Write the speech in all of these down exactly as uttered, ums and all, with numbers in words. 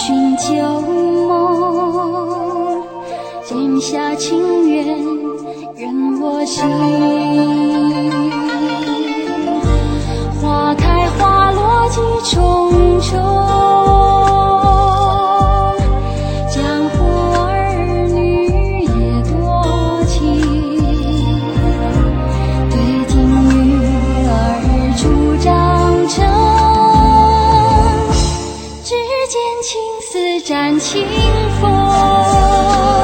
寻旧梦，剑下情缘任我行。花开花落几重重，江湖儿女也多情。对镜女儿初长成，只见青丝沾清风。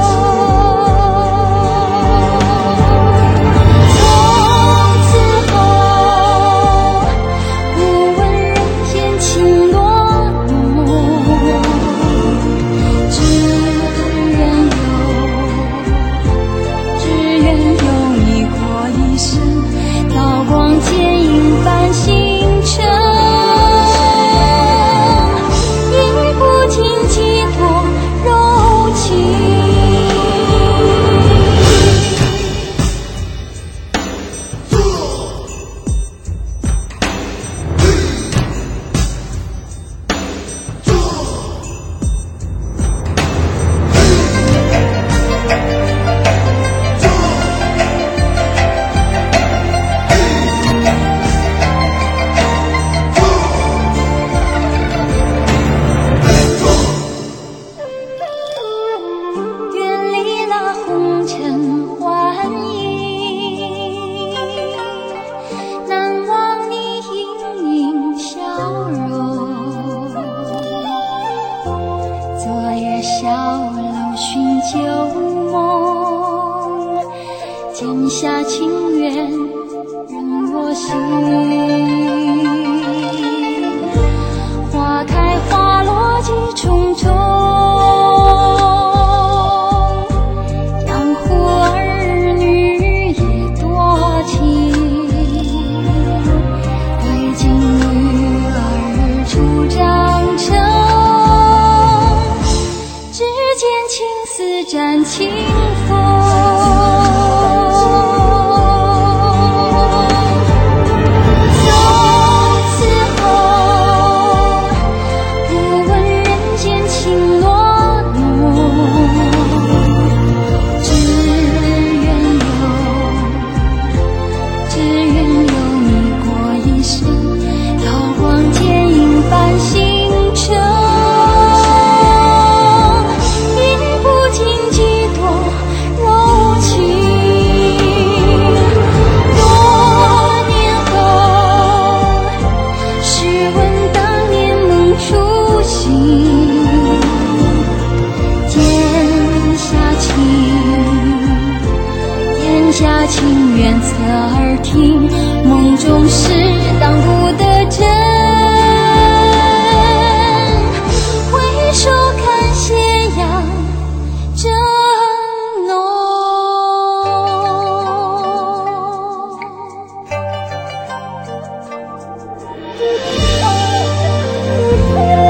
旧梦，剑下情缘任我行。花开花落几重重，江湖儿女也多情。对镜女儿初长成，只见青丝沾清风。下情缘侧耳听，梦中事当不得真。回首看斜阳正浓。